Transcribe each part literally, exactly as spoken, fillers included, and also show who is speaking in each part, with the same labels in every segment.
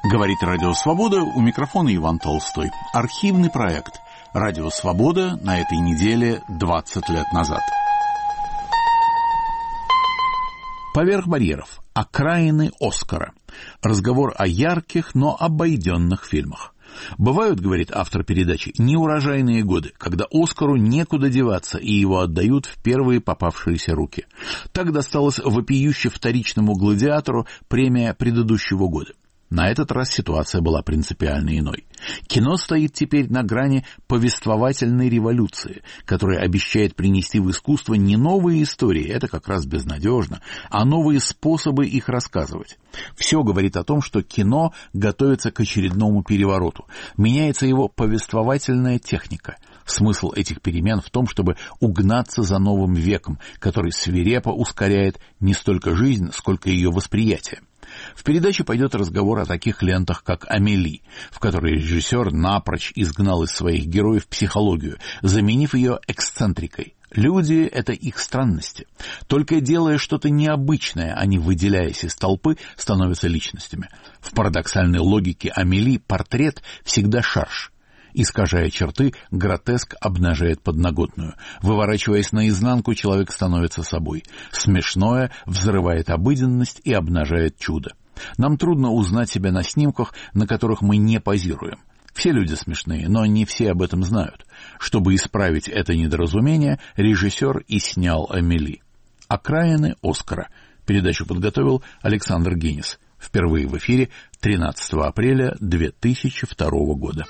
Speaker 1: Говорит Радио Свобода, у микрофона Иван Толстой. Архивный проект Радио Свобода на этой неделе двадцать лет назад. Поверх барьеров. Окраины Оскара. Разговор о ярких, но обойденных фильмах. Бывают, говорит автор передачи, неурожайные годы, когда Оскару некуда деваться, и его отдают в первые попавшиеся руки. Так досталось вопиюще вторичному «Гладиатору» премия предыдущего года. На этот раз ситуация была принципиально иной. Кино стоит теперь на грани повествовательной революции, которая обещает принести в искусство не новые истории, это как раз безнадежно, а новые способы их рассказывать. Все говорит о том, что кино готовится к очередному перевороту. Меняется его повествовательная техника. Смысл этих перемен в том, чтобы угнаться за новым веком, который свирепо ускоряет не столько жизнь, сколько ее восприятие. В передаче пойдет разговор о таких лентах, как «Амели», в которой режиссер напрочь изгнал из своих героев психологию, заменив ее эксцентрикой. Люди — это их странности. Только делая что-то необычное, они, выделяясь из толпы, становятся личностями. В парадоксальной логике «Амели» портрет всегда шарж. Искажая черты, гротеск обнажает подноготную. Выворачиваясь наизнанку, человек становится собой. Смешное взрывает обыденность и обнажает чудо. Нам трудно узнать себя на снимках, на которых мы не позируем. Все люди смешные, но не все об этом знают. Чтобы исправить это недоразумение, режиссер и снял «Амели». «Окраины Оскара». Передачу подготовил Александр Генис. Впервые в эфире тринадцатого апреля две тысячи второго года.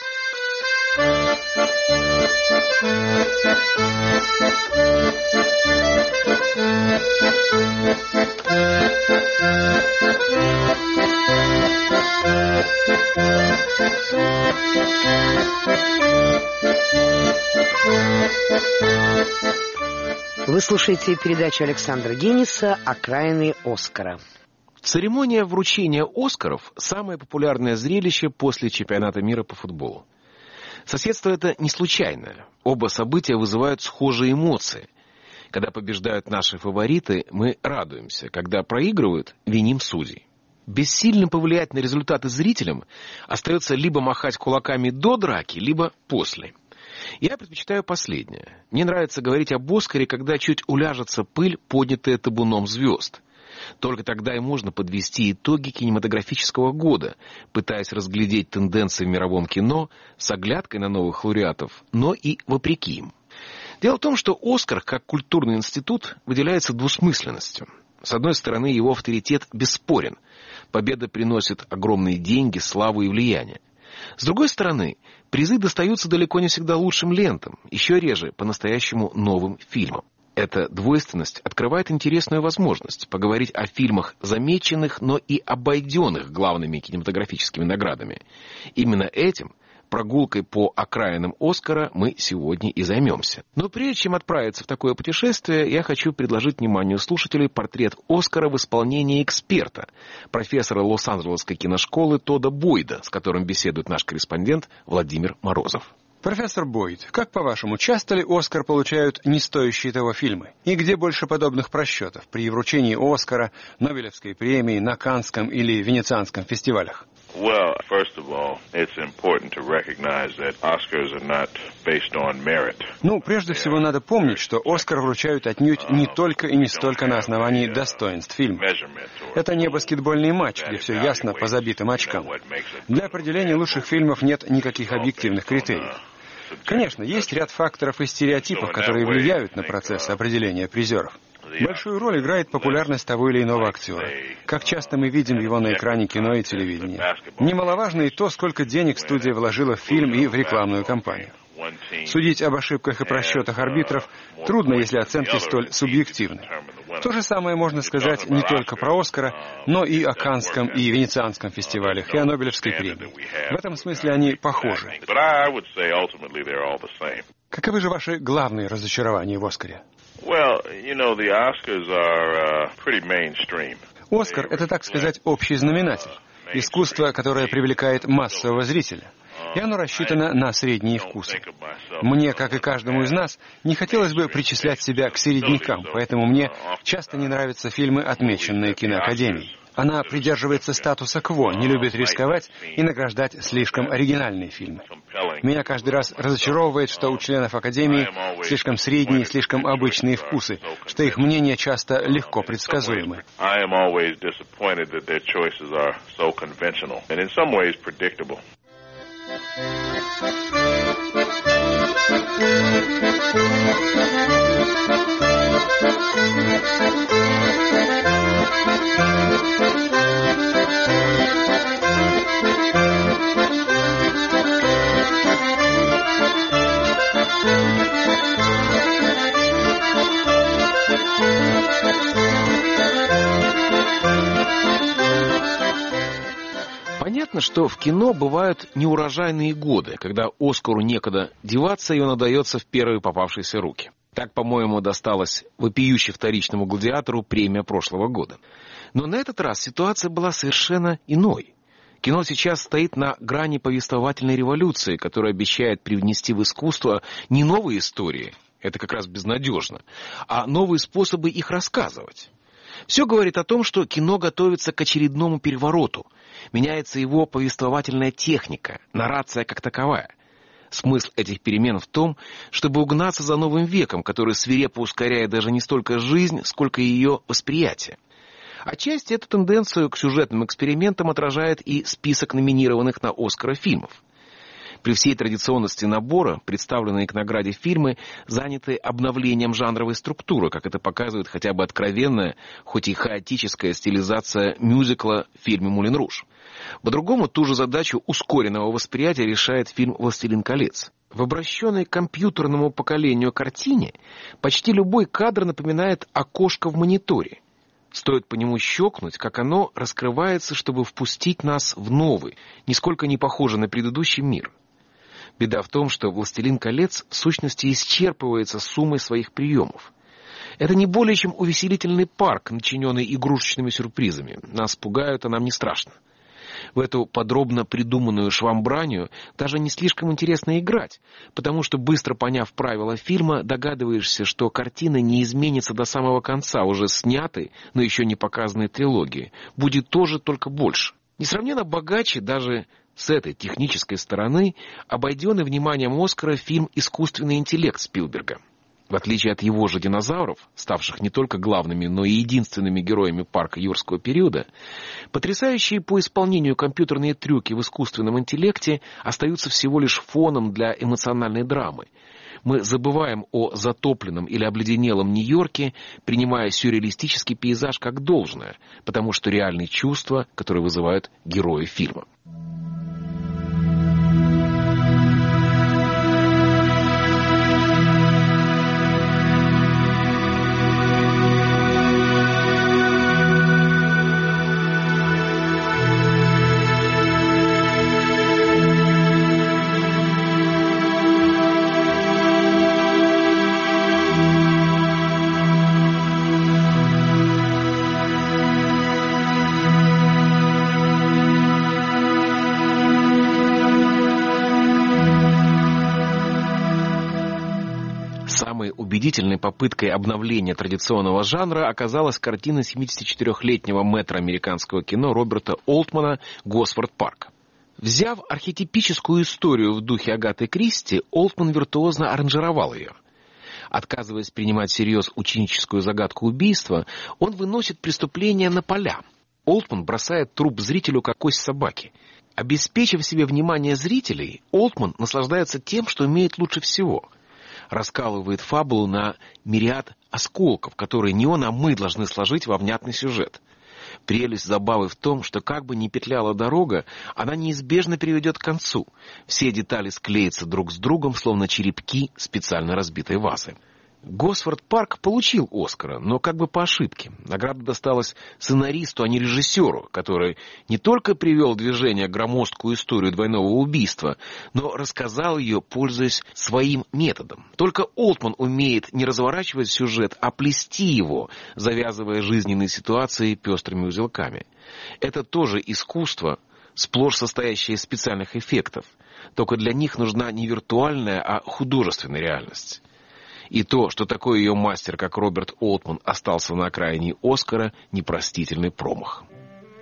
Speaker 2: Вы слушаете передачу Александра Гениса «Окраины Оскара».
Speaker 3: Церемония вручения Оскаров – самое популярное зрелище после чемпионата мира по футболу. Соседство это не случайное. Оба события вызывают схожие эмоции. Когда побеждают наши фавориты, мы радуемся. Когда проигрывают, виним судей. Бессильно повлиять на результаты зрителям остается либо махать кулаками до драки, либо после. Я предпочитаю последнее. Мне нравится говорить об Оскаре, когда чуть уляжется пыль, поднятая табуном звезд. Только тогда и можно подвести итоги кинематографического года, пытаясь разглядеть тенденции в мировом кино с оглядкой на новых лауреатов, но и вопреки им. Дело в том, что «Оскар» как культурный институт выделяется двусмысленностью. С одной стороны, его авторитет бесспорен. Победа приносит огромные деньги, славу и влияние. С другой стороны, призы достаются далеко не всегда лучшим лентам, еще реже по-настоящему новым фильмам. Эта двойственность открывает интересную возможность поговорить о фильмах замеченных, но и обойденных главными кинематографическими наградами. Именно этим, прогулкой по окраинам Оскара, мы сегодня и займемся. Но прежде чем отправиться в такое путешествие, я хочу предложить вниманию слушателей портрет Оскара в исполнении эксперта, профессора Лос-Анджелесской киношколы Тодда Бойда, с которым беседует наш корреспондент Владимир Морозов.
Speaker 4: Профессор Бойд, как по-вашему, часто ли «Оскар» получают не стоящие того фильмы? И где больше подобных просчетов при вручении «Оскара», Нобелевской премии, на Каннском или Венецианском фестивалях?
Speaker 5: Well, first of all, it's important to recognize that Oscars are not based on merit.
Speaker 4: Ну, прежде всего, надо помнить, что «Оскар» вручают отнюдь не только и не столько на основании достоинств фильма. Это не баскетбольный матч, где все ясно по забитым очкам. Для определения лучших фильмов нет никаких объективных критериев. Конечно, есть ряд факторов и стереотипов, которые влияют на процесс определения призеров. Большую роль играет популярность того или иного актера. Как часто мы видим его на экране кино и телевидения. Немаловажно и то, сколько денег студия вложила в фильм и в рекламную кампанию. Судить об ошибках и просчетах арбитров трудно, если оценки столь субъективны. То же самое можно сказать не только про «Оскара», но и о Каннском и Венецианском фестивалях, и о Нобелевской премии. В этом смысле они похожи. Каковы же ваши главные разочарования в «Оскаре»? «Оскар» — это, так сказать, общий знаменатель. Искусство, которое привлекает массового зрителя. И оно рассчитано на средние вкусы. Мне, как и каждому из нас, не хотелось бы причислять себя к середнякам, поэтому мне часто не нравятся фильмы, отмеченные киноакадемией. Она придерживается статуса кво, не любит рисковать и награждать слишком оригинальные фильмы. Меня каждый раз разочаровывает, что у членов Академии слишком средние, слишком обычные вкусы, что их мнения часто легко предсказуемы.
Speaker 3: Понятно, что в кино бывают неурожайные годы, когда Оскару некогда деваться, и он отдается в первые попавшиеся руки. Так, по-моему, досталась вопиюще вторичному «Гладиатору» премия прошлого года. Но на этот раз ситуация была совершенно иной. Кино сейчас стоит на грани повествовательной революции, которая обещает привнести в искусство не новые истории, это как раз безнадежно, а новые способы их рассказывать. Все говорит о том, что кино готовится к очередному перевороту. Меняется его повествовательная техника, наррация как таковая. Смысл этих перемен в том, чтобы угнаться за новым веком, который свирепо ускоряет даже не столько жизнь, сколько ее восприятие. Отчасти эту тенденцию к сюжетным экспериментам отражает и список номинированных на Оскара фильмов. При всей традиционности набора, представленные к награде фильмы заняты обновлением жанровой структуры, как это показывает хотя бы откровенная, хоть и хаотическая стилизация мюзикла в фильме «Мулен Руж». По-другому ту же задачу ускоренного восприятия решает фильм «Властелин колец». В обращенной к компьютерному поколению картине почти любой кадр напоминает окошко в мониторе. Стоит по нему щелкнуть, как оно раскрывается, чтобы впустить нас в новый, нисколько не похожий на предыдущий мир. Беда в том, что «Властелин колец» в сущности исчерпывается суммой своих приемов. Это не более чем увеселительный парк, начиненный игрушечными сюрпризами. Нас пугают, а нам не страшно. В эту подробно придуманную швамбранию даже не слишком интересно играть, потому что, быстро поняв правила фильма, догадываешься, что картина не изменится до самого конца уже снятой, но еще не показанной трилогии. Будет тоже, только больше. Несравненно богаче даже с этой технической стороны обойденный вниманием Оскара фильм «Искусственный интеллект» Спилберга. В отличие от его же динозавров, ставших не только главными, но и единственными героями парка юрского периода, потрясающие по исполнению компьютерные трюки в искусственном интеллекте остаются всего лишь фоном для эмоциональной драмы. Мы забываем о затопленном или обледенелом Нью-Йорке, принимая сюрреалистический пейзаж как должное, потому что реальные чувства, которые вызывают герои фильма. Убедительной попыткой обновления традиционного жанра оказалась картина семидесятичетырёхлетнего мэтра американского кино Роберта Олтмана «Госфорд Парк». Взяв архетипическую историю в духе Агаты Кристи, Олтман виртуозно аранжировал ее. Отказываясь принимать всерьез ученическую загадку убийства, он выносит преступление на поля. Олтман бросает труп зрителю как кость собаки. Обеспечив себе внимание зрителей, Олтман наслаждается тем, что умеет лучше всего — раскалывает фабулу на мириад осколков, которые не он, а мы должны сложить во внятный сюжет. Прелесть забавы в том, что как бы ни петляла дорога, она неизбежно приведет к концу. Все детали склеятся друг с другом, словно черепки специально разбитой вазы. Госфорд Парк получил Оскара, но как бы по ошибке. Награда досталась сценаристу, а не режиссеру, который не только привел в движение громоздкую историю двойного убийства, но рассказал ее, пользуясь своим методом. Только Олтман умеет не разворачивать сюжет, а плести его, завязывая жизненные ситуации пестрыми узелками. Это тоже искусство, сплошь состоящее из специальных эффектов. Только для них нужна не виртуальная, а художественная реальность. И то, что такой ее мастер, как Роберт Олтман, остался на окраине Оскара, непростительный промах.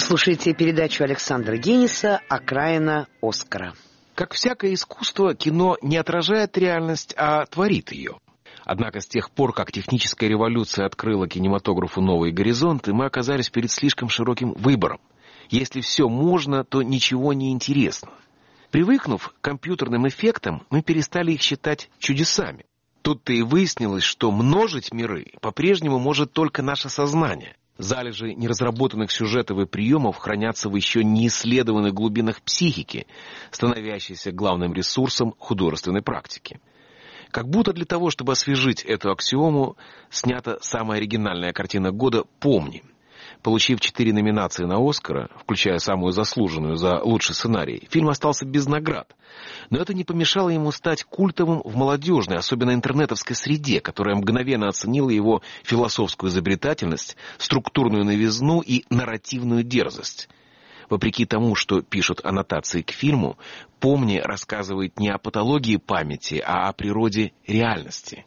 Speaker 2: слушаете передачу Александра Гениса «Окраина Оскара».
Speaker 3: Как всякое искусство, кино не отражает реальность, а творит ее. Однако с тех пор, как техническая революция открыла кинематографу новые горизонты, мы оказались перед слишком широким выбором. Если все можно, то ничего не интересно. Привыкнув к компьютерным эффектам, мы перестали их считать чудесами. Тут-то и выяснилось, что множить миры по-прежнему может только наше сознание. Залежи неразработанных сюжетов и приемов хранятся в еще не исследованных глубинах психики, становящейся главным ресурсом художественной практики. Как будто для того, чтобы освежить эту аксиому, снята самая оригинальная картина года «Помни». Получив четыре номинации на «Оскара», включая самую заслуженную за лучший сценарий, фильм остался без наград. Но это не помешало ему стать культовым в молодежной, особенно интернетовской среде, которая мгновенно оценила его философскую изобретательность, структурную новизну и нарративную дерзость. Вопреки тому, что пишут аннотации к фильму, «Помни» рассказывает не о патологии памяти, а о природе реальности.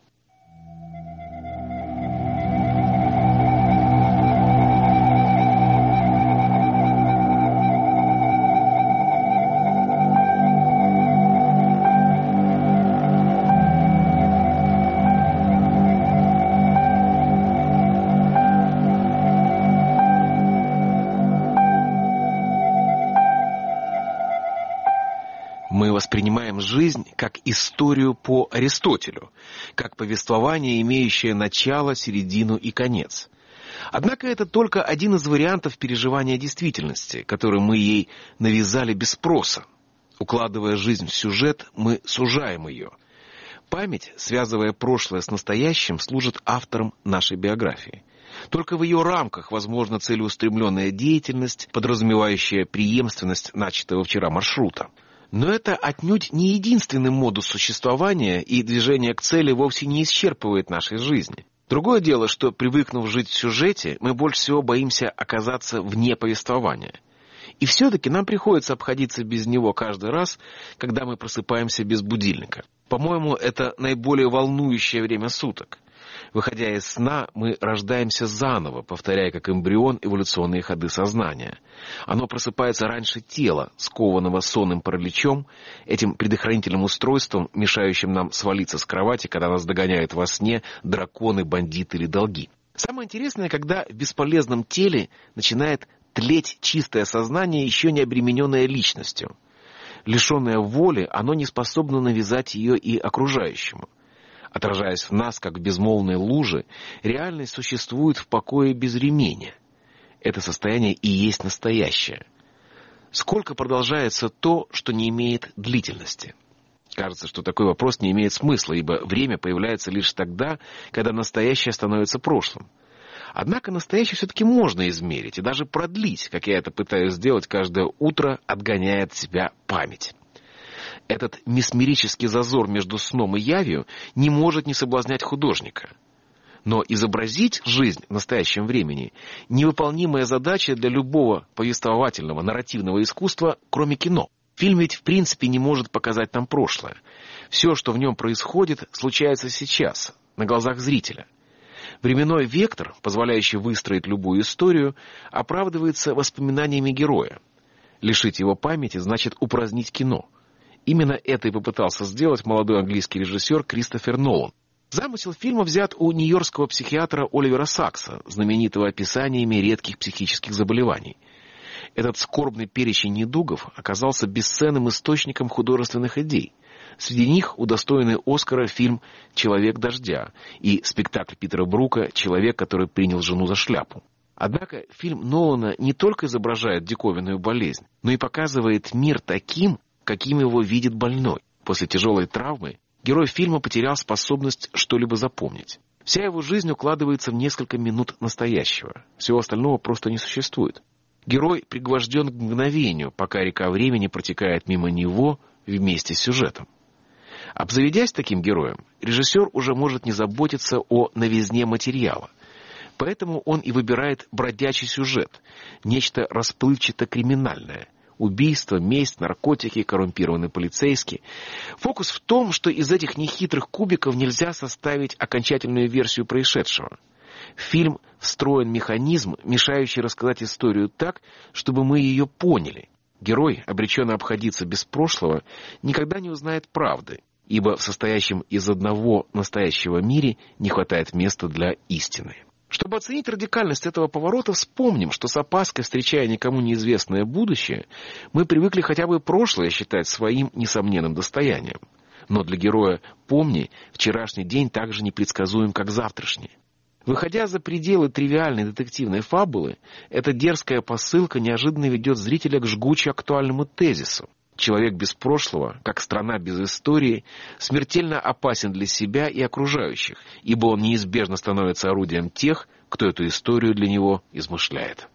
Speaker 3: Мы воспринимаем жизнь как историю по Аристотелю, как повествование, имеющее начало, середину и конец. Однако это только один из вариантов переживания действительности, который мы ей навязали без спроса. Укладывая жизнь в сюжет, мы сужаем ее. Память, связывая прошлое с настоящим, служит автором нашей биографии. Только в ее рамках возможна целеустремленная деятельность, подразумевающая преемственность начатого вчера маршрута. Но это отнюдь не единственный модус существования, и движение к цели вовсе не исчерпывает нашей жизни. Другое дело, что, привыкнув жить в сюжете, мы больше всего боимся оказаться вне повествования. И все-таки нам приходится обходиться без него каждый раз, когда мы просыпаемся без будильника. По-моему, это наиболее волнующее время суток. Выходя из сна, мы рождаемся заново, повторяя как эмбрион эволюционные ходы сознания. Оно просыпается раньше тела, скованного сонным параличом, этим предохранительным устройством, мешающим нам свалиться с кровати, когда нас догоняют во сне драконы, бандиты или долги. Самое интересное, когда в бесполезном теле начинает тлеть чистое сознание, еще не обремененное личностью. Лишенное воли, оно не способно навязать ее и окружающему. Отражаясь в нас, как в безмолвной луже, реальность существует в покое без ремня. Это состояние и есть настоящее. Сколько продолжается то, что не имеет длительности? Кажется, что такой вопрос не имеет смысла, ибо время появляется лишь тогда, когда настоящее становится прошлым. Однако настоящее все-таки можно измерить и даже продлить, как я это пытаюсь сделать каждое утро, отгоняя от себя память. Этот месмерический зазор между сном и явью не может не соблазнять художника. Но изобразить жизнь в настоящем времени – невыполнимая задача для любого повествовательного, нарративного искусства, кроме кино. Фильм ведь в принципе не может показать нам прошлое. Все, что в нем происходит, случается сейчас, на глазах зрителя. Временной вектор, позволяющий выстроить любую историю, оправдывается воспоминаниями героя. Лишить его памяти значит упразднить кино. Именно это и попытался сделать молодой английский режиссер Кристофер Нолан. Замысел фильма взят у нью-йоркского психиатра Оливера Сакса, знаменитого описаниями редких психических заболеваний. Этот скорбный перечень недугов оказался бесценным источником художественных идей. Среди них удостоенный Оскара фильм «Человек дождя» и спектакль Питера Брука «Человек, который принял жену за шляпу». Однако фильм Нолана не только изображает диковинную болезнь, но и показывает мир таким, каким его видит больной. После тяжелой травмы герой фильма потерял способность что-либо запомнить. Вся его жизнь укладывается в несколько минут настоящего. Всего остального просто не существует. Герой пригвожден к мгновению, пока река времени протекает мимо него вместе с сюжетом. Обзаведясь таким героем, режиссер уже может не заботиться о новизне материала. Поэтому он и выбирает бродячий сюжет, нечто расплывчато-криминальное. Убийство, месть, наркотики, коррумпированный полицейский. Фокус в том, что из этих нехитрых кубиков нельзя составить окончательную версию происшедшего. В фильм встроен механизм, мешающий рассказать историю так, чтобы мы ее поняли. Герой, обреченный обходиться без прошлого, никогда не узнает правды, ибо в состоящем из одного настоящего мире не хватает места для истины. Чтобы оценить радикальность этого поворота, вспомним, что с опаской, встречая никому неизвестное будущее, мы привыкли хотя бы прошлое считать своим несомненным достоянием. Но для героя «Помни» вчерашний день так же непредсказуем, как завтрашний. Выходя за пределы тривиальной детективной фабулы, эта дерзкая посылка неожиданно ведет зрителя к жгуче актуальному тезису. Человек без прошлого, как страна без истории, смертельно опасен для себя и окружающих, ибо он неизбежно становится орудием тех, кто эту историю для него измышляет.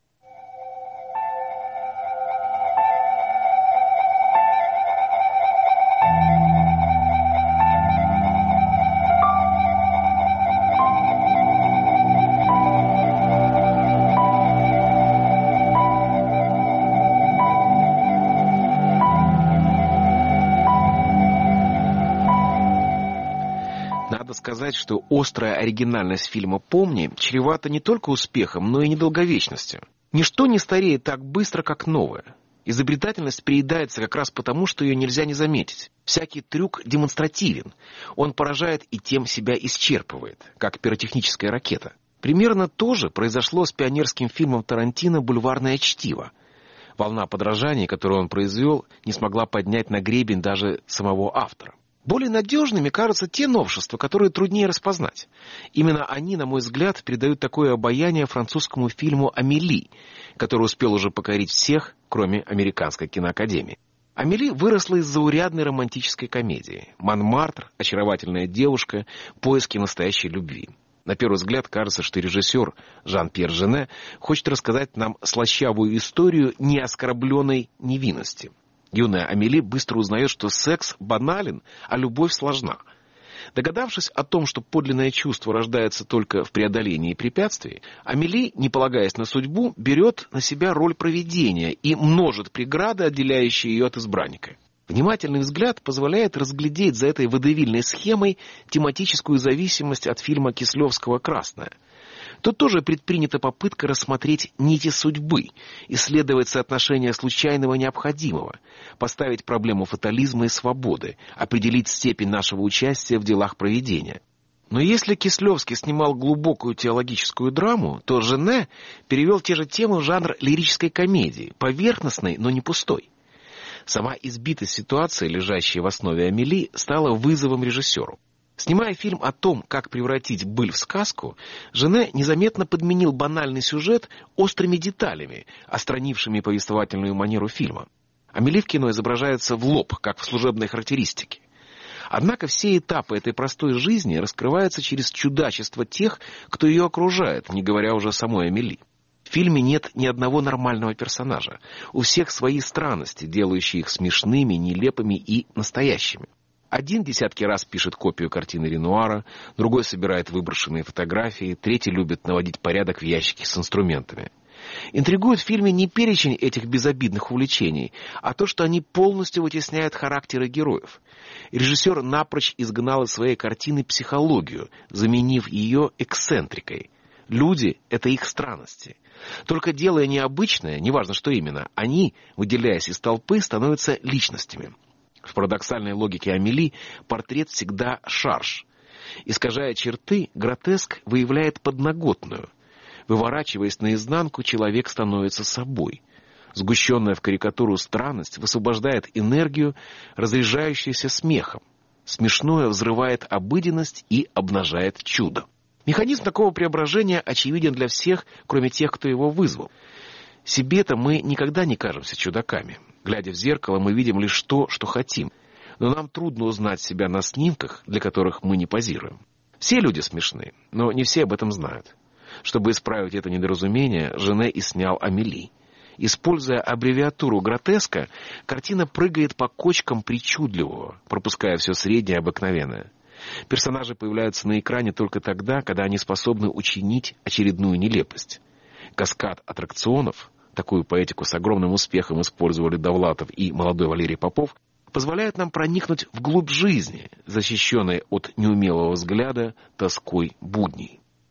Speaker 3: Сказать, что острая оригинальность фильма «Помни» чревата не только успехом, но и недолговечностью. Ничто не стареет так быстро, как новое. Изобретательность приедается как раз потому, что ее нельзя не заметить. Всякий трюк демонстративен. Он поражает и тем себя исчерпывает, как пиротехническая ракета. Примерно то же произошло с пионерским фильмом Тарантино «Бульварное чтиво». Волна подражаний, которую он произвел, не смогла поднять на гребень даже самого автора. Более надежными кажутся те новшества, которые труднее распознать. Именно они, на мой взгляд, придают такое обаяние французскому фильму «Амели», который успел уже покорить всех, кроме Американской киноакадемии. Амели выросла из заурядной романтической комедии. Монмартр, очаровательная девушка, поиски настоящей любви. На первый взгляд кажется, что режиссер Жан-Пьер Жене хочет рассказать нам слащавую историю неоскорбленной невинности. Юная Амели быстро узнает, что секс банален, а любовь сложна. Догадавшись о том, что подлинное чувство рождается только в преодолении препятствий, Амели, не полагаясь на судьбу, берет на себя роль провидения и множит преграды, отделяющие ее от избранника. Внимательный взгляд позволяет разглядеть за этой водевильной схемой тематическую зависимость от фильма Кислевского «Красное». Тут тоже предпринята попытка рассмотреть нити судьбы, исследовать соотношение случайного и необходимого, поставить проблему фатализма и свободы, определить степень нашего участия в делах провидения. Но если Кислевский снимал глубокую теологическую драму, то Жене перевел те же темы в жанр лирической комедии, поверхностной, но не пустой. Сама избитость ситуации, лежащая в основе Амели, стала вызовом режиссеру. Снимая фильм о том, как превратить быль в сказку, Жене незаметно подменил банальный сюжет острыми деталями, остранившими повествовательную манеру фильма. Амели в кино изображается в лоб, как в служебной характеристике. Однако все этапы этой простой жизни раскрываются через чудачество тех, кто ее окружает, не говоря уже о самой Амели. В фильме нет ни одного нормального персонажа. У всех свои странности, делающие их смешными, нелепыми и настоящими. Один десятки раз пишет копию картины Ренуара, другой собирает выброшенные фотографии, третий любит наводить порядок в ящике с инструментами. Интригует в фильме не перечень этих безобидных увлечений, а то, что они полностью вытесняют характеры героев. Режиссер напрочь изгнал из своей картины психологию, заменив ее эксцентрикой. Люди — это их странности. Только делая необычное, неважно что именно, они, выделяясь из толпы, становятся личностями. В парадоксальной логике Амели портрет всегда шарж. Искажая черты, гротеск выявляет подноготную. Выворачиваясь наизнанку, человек становится собой. Сгущенная в карикатуру странность высвобождает энергию, разряжающуюся смехом. Смешное взрывает обыденность и обнажает чудо. Механизм такого преображения очевиден для всех, кроме тех, кто его вызвал. Себе-то мы никогда не кажемся чудаками. Глядя в зеркало, мы видим лишь то, что хотим. Но нам трудно узнать себя на снимках, для которых мы не позируем. Все люди смешны, но не все об этом знают. Чтобы исправить это недоразумение, Жене и снял Амели. Используя аббревиатуру гротеска, картина прыгает по кочкам причудливого, пропуская все среднее и обыкновенное. Персонажи появляются на экране только тогда, когда они способны учинить очередную нелепость. Каскад аттракционов, такую поэтику с огромным успехом использовали Довлатов и молодой Валерий Попов, позволяет нам проникнуть вглубь жизни, защищенной от неумелого взгляда тоской будней.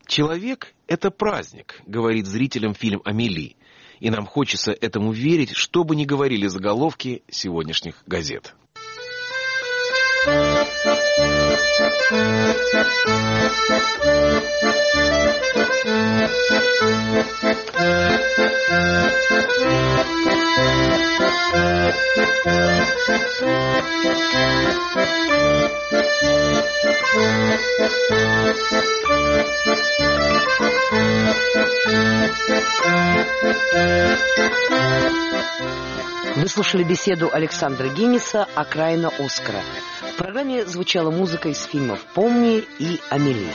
Speaker 3: «Человек — это праздник», — говорит зрителям фильм «Амели». И нам хочется этому верить, что бы ни говорили заголовки сегодняшних газет.
Speaker 2: Вы слушали беседу Александра Гинниса «Окраина Оскара». В программе звучала музыка из фильмов «Помни» и «Амели».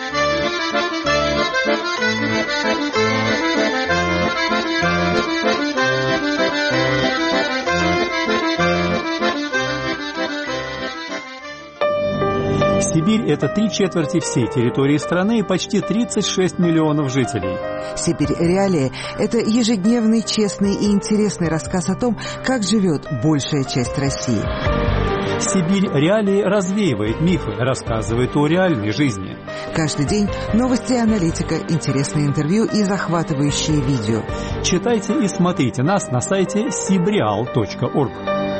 Speaker 6: Сибирь – это три четверти всей территории страны и почти тридцать шесть миллионов жителей.
Speaker 7: «Сибирь. Реалии» – это ежедневный, честный и интересный рассказ о том, как живет большая часть России.
Speaker 6: «Сибирь. Реалии» развеивает мифы, рассказывает о реальной жизни.
Speaker 7: Каждый день новости и аналитика, интересные интервью и захватывающие видео.
Speaker 6: Читайте и смотрите нас на сайте сибреал точка орг.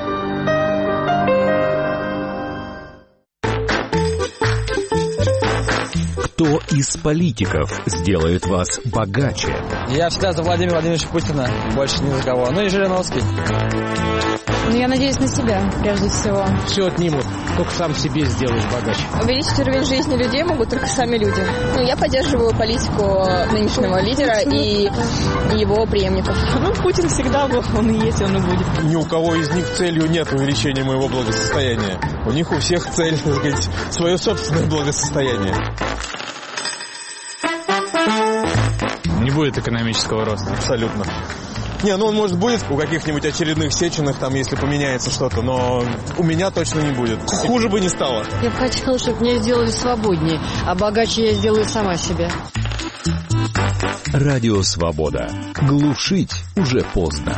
Speaker 8: Кто из политиков сделает вас богаче?
Speaker 9: Я всегда за Владимира Владимировича Путина, больше ни за кого. Ну и Жириновский.
Speaker 10: Ну, я надеюсь на себя, прежде всего.
Speaker 11: Все отнимут, только сам себе сделаешь богаче.
Speaker 10: Увеличить уровень жизни людей могут только сами люди. Ну, я поддерживаю политику нынешнего лидера и его преемников.
Speaker 12: Ну, Путин всегда был, он и есть, он и будет.
Speaker 13: Ни у кого из них целью нет увеличения моего благосостояния. У них у всех цель, так сказать, свое собственное благосостояние.
Speaker 14: Не будет экономического роста.
Speaker 13: Абсолютно. Не, ну он, может, будет у каких-нибудь очередных Сеченых, там, если поменяется что-то, но у меня точно не будет. Хуже бы не стало.
Speaker 15: Я бы хотела, чтобы меня сделали свободнее, а богаче я сделаю сама себя.
Speaker 8: Радио Свобода. Глушить уже поздно.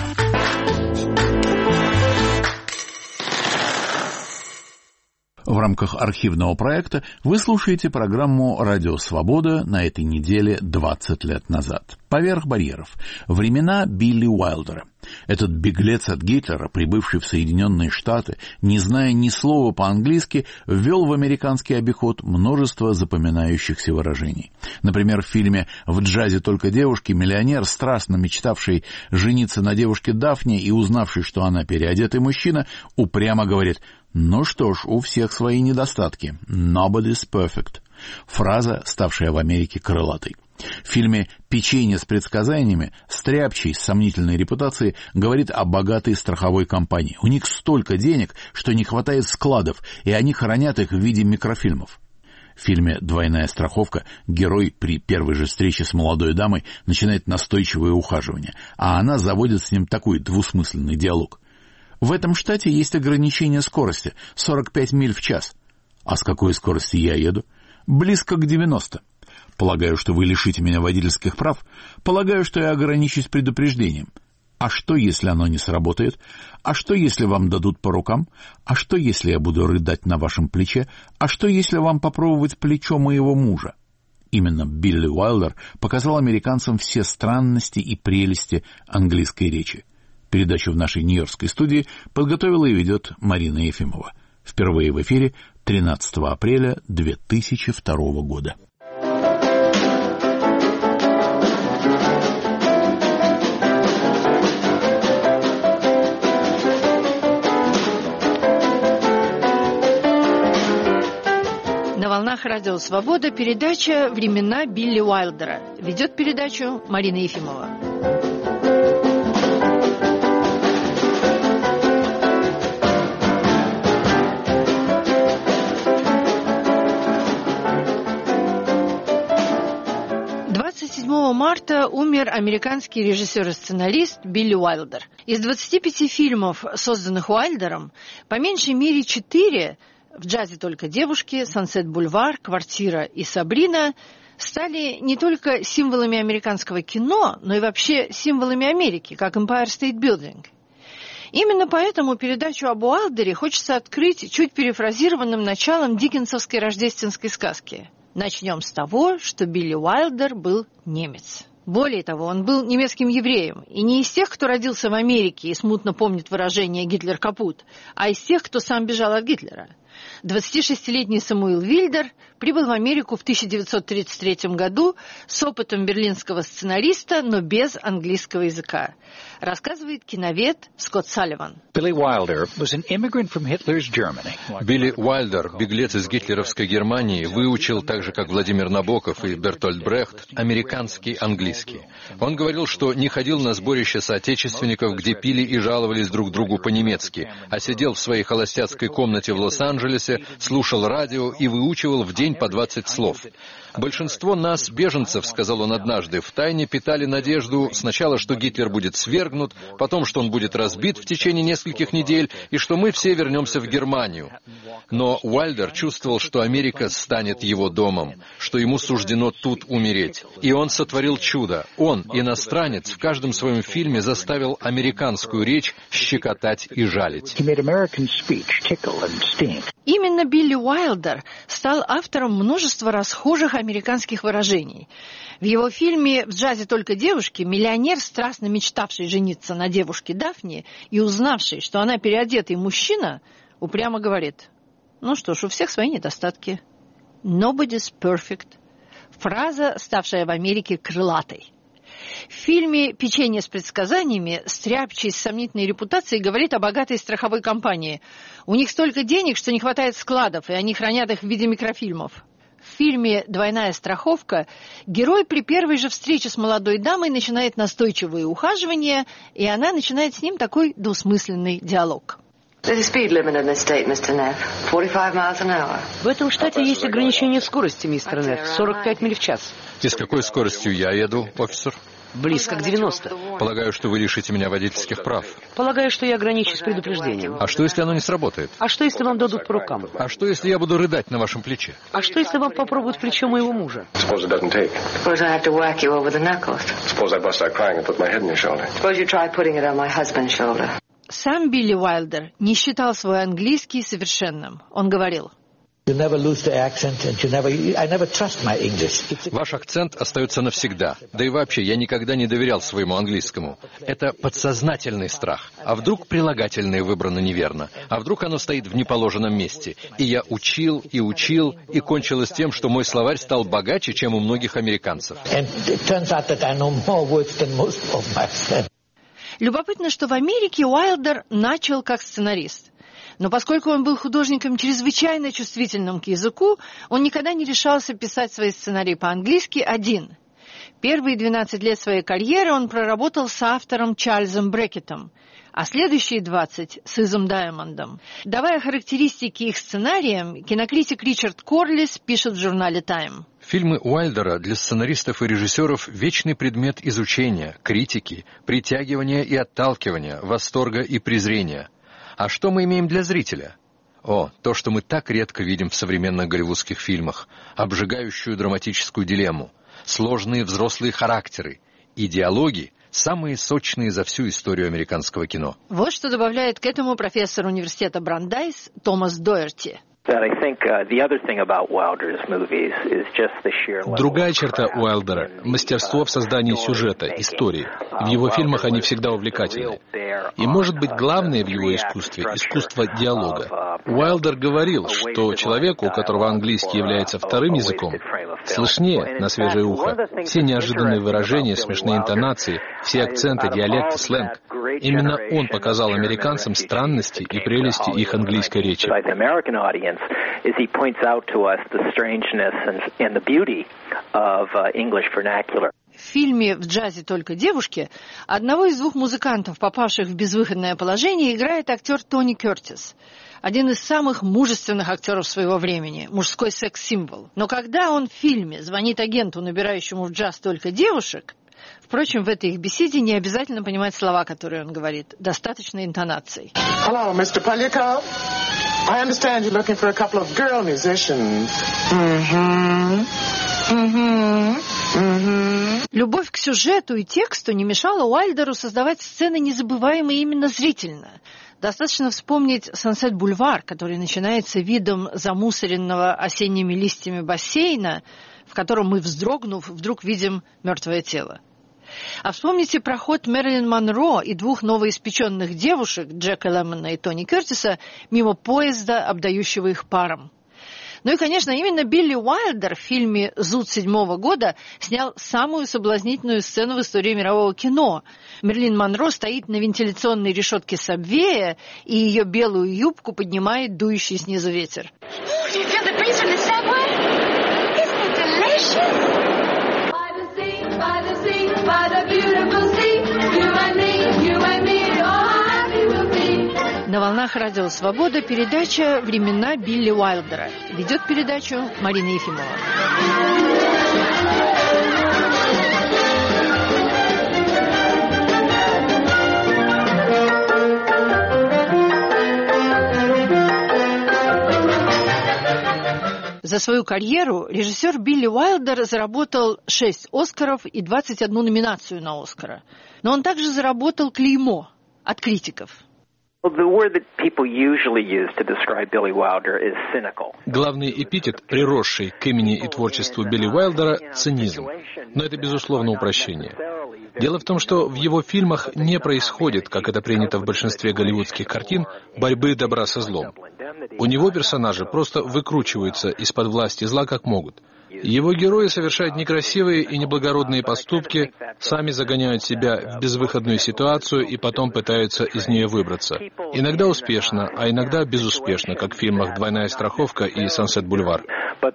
Speaker 1: В рамках архивного проекта вы слушаете программу «Радио Свобода» на этой неделе двадцать лет назад. «Поверх барьеров. Времена Билли Уайлдера». Этот беглец от Гитлера, прибывший в Соединенные Штаты, не зная ни слова по-английски, ввел в американский обиход множество запоминающихся выражений. Например, в фильме «В джазе только девушки» миллионер, страстно мечтавший жениться на девушке Дафне и узнавший, что она переодетый мужчина, упрямо говорит: «Ну что ж, у всех свои недостатки. Nobody's perfect». Фраза, ставшая в Америке крылатой. В фильме «Печенье с предсказаниями» стряпчий с сомнительной репутацией говорит о богатой страховой компании. У них столько денег, что не хватает складов, и они хранят их в виде микрофильмов. В фильме «Двойная страховка» герой при первой же встрече с молодой дамой начинает настойчивое ухаживание, а она заводит с ним такой двусмысленный диалог. В этом штате есть ограничение скорости — сорок пять миль в час. А с какой скоростью я еду? Близко к девяноста. Полагаю, что вы лишите меня водительских прав. Полагаю, что я ограничусь предупреждением. А что, если оно не сработает? А что, если вам дадут по рукам? А что, если я буду рыдать на вашем плече? А что, если вам попробовать плечо моего мужа? Именно Билли Уайлдер показал американцам все странности и прелести английской речи. Передачу в нашей нью-йоркской студии подготовила и ведет Марина Ефимова. Впервые в эфире тринадцатого апреля две тысячи второго года.
Speaker 15: На волнах Радио Свобода передача «Времена Билли Уайлдера». Ведет передачу Марина Ефимова. двадцать седьмого марта умер американский режиссер и сценарист Билли Уайлдер. Из двадцати пяти фильмов, созданных Уайлдером, по меньшей мере четыре «В джазе только девушки», «Сансет Бульвар», «Квартира» и «Сабрина» стали не только символами американского кино, но и вообще символами Америки, как Empire State Building. Именно поэтому передачу об Уайлдере хочется открыть чуть перефразированным началом диккенсовской рождественской сказки. Начнем с того, что Билли Уайлдер был немец. Более того, он был немецким евреем, и не из тех, кто родился в Америке и смутно помнит выражение «Гитлер капут», а из тех, кто сам бежал от Гитлера. двадцатишестилетний Самуил Вильдер прибыл в Америку в тысяча девятьсот тридцать третьем году с опытом берлинского сценариста, но без английского языка. Рассказывает киновед Скотт Салливан.
Speaker 16: Билли Уайлдер, беглец из гитлеровской Германии, выучил, так же как Владимир Набоков и Бертольд Брехт, американский английский. Он говорил, что не ходил на сборище соотечественников, где пили и жаловались друг другу по-немецки, а сидел в своей холостяцкой комнате в Лос-Анджелесе, слушал радио и выучивал в день по двадцать слов. «Большинство нас, беженцев, — сказал он однажды, — втайне питали надежду сначала, что Гитлер будет свергнут, потом, что он будет разбит в течение нескольких недель, и что мы все вернемся в Германию». Но Уайлдер чувствовал, что Америка станет его домом, что ему суждено тут умереть. И он сотворил чудо. Он, иностранец, в каждом своем фильме заставил американскую речь щекотать и жалить.
Speaker 15: Именно Билли Уайлдер стал автором множества расхожих американских выражений. В его фильме «В джазе только девушки» миллионер, страстно мечтавший жениться на девушке Дафне и узнавший, что она переодетый мужчина, упрямо говорит: «Ну что ж, у всех свои недостатки. Nobody's perfect». Фраза, ставшая в Америке крылатой. В фильме «Печенье с предсказаниями» стряпчий с сомнительной репутацией говорит о богатой страховой компании. У них столько денег, что не хватает складов, и они хранят их в виде микрофильмов. В фильме «Двойная страховка» герой при первой же встрече с молодой дамой начинает настойчивые ухаживания, и она начинает с ним такой двусмысленный диалог.
Speaker 2: В этом штате есть ограничение скорости, мистер Неф, сорок пять миль в час.
Speaker 16: И с какой скоростью я еду, офицер?
Speaker 2: Близко к девяноста.
Speaker 16: Полагаю, что вы лишите меня водительских прав.
Speaker 2: Полагаю, что я ограничусь предупреждением.
Speaker 16: А что, если оно не сработает?
Speaker 2: А что, если вам дадут по рукам?
Speaker 16: А что, если я буду рыдать на вашем плече?
Speaker 2: А что, если вам попробуют плечо моего мужа?
Speaker 15: Сам Билли Уайлдер не считал свой английский совершенным. Он говорил:
Speaker 16: «Ваш акцент остается навсегда. Да и вообще, я никогда не доверял своему английскому. Это подсознательный страх. А вдруг прилагательное выбрано неверно? А вдруг оно стоит в неположенном месте? И я учил, и учил, и кончилось тем, что мой словарь стал богаче, чем у многих американцев».
Speaker 15: Любопытно, что в Америке Уайлдер начал как сценарист. Но поскольку он был художником чрезвычайно чувствительным к языку, он никогда не решался писать свои сценарии по-английски один. Первые двенадцать лет своей карьеры он проработал с автором Чарльзом Брекетом, а следующие двадцать — с Изом Даймондом. Давая характеристики их сценариям, кинокритик Ричард Корлис пишет в журнале «Тайм».
Speaker 16: Фильмы Уайлдера для сценаристов и режиссеров — вечный предмет изучения, критики, притягивания и отталкивания, восторга и презрения. А что мы имеем для зрителя? О, то, что мы так редко видим в современных голливудских фильмах: обжигающую драматическую дилемму, сложные взрослые характеры и диалоги, самые сочные за всю историю американского кино.
Speaker 15: Вот что добавляет к этому профессор университета Брандайс Томас Доерти.
Speaker 17: Другая черта Уайлдера — мастерство в создании сюжета, истории. В его фильмах они всегда увлекательны. И, может быть, главное в его искусстве — искусство диалога. Уайлдер говорил, что человеку, у которого английский является вторым языком, слышнее на свежее ухо все неожиданные выражения, смешные интонации, все акценты, диалекты, сленг. Именно он показал американцам странности и прелести их английской речи.
Speaker 15: В фильме «В джазе только девушки» одного из двух музыкантов, попавших в безвыходное положение, играет актер Тони Кертис. Один из самых мужественных актеров своего времени, мужской секс-символ. Но когда он в фильме звонит агенту, набирающему в джаз только девушек, впрочем, в этой их беседе не обязательно понимать слова, которые он говорит, достаточно интонаций.
Speaker 18: Hello, мистер Polyakov. I understand you're looking for a couple of girl musicians. Mm-hmm. Mm-hmm. Mm-hmm.
Speaker 15: Любовь к сюжету и тексту не мешала Уайлдеру создавать сцены, незабываемые именно зрительно. Достаточно вспомнить «Сансет-бульвар», который начинается видом замусоренного осенними листьями бассейна, в котором мы, вздрогнув, вдруг видим мертвое тело. А вспомните проход Мэрилин Монро и двух новоиспеченных девушек, Джека Лemmона и Тони Кертиса, мимо поезда, обдающего их паром. Ну и, конечно, именно Билли Уайлдер в фильме «Зуд» седьмого года снял самую соблазнительную сцену в истории мирового кино. Мэрилин Монро стоит на вентиляционной решетке сабвея, и ее белую юбку поднимает дующий снизу ветер. На волнах Радио Свобода передача «Времена Билли Уайлдера». Ведет передачу Марина Ефимова. За свою карьеру режиссер Билли Уайлдер заработал шесть «Оскаров» и двадцать одну номинацию на «Оскара». Но он также заработал клеймо от критиков.
Speaker 17: Главный эпитет, приросший к имени и творчеству Билли Уайлдера – цинизм. Но это, безусловно, упрощение. Дело в том, что в его фильмах не происходит, как это принято в большинстве голливудских картин, борьбы добра со злом. У него персонажи просто выкручиваются из-под власти зла как могут. Его герои совершают некрасивые и неблагородные поступки, сами загоняют себя в безвыходную ситуацию и потом пытаются из нее выбраться. Иногда успешно, а иногда безуспешно, как в фильмах «Двойная страховка» и «Сансет-бульвар».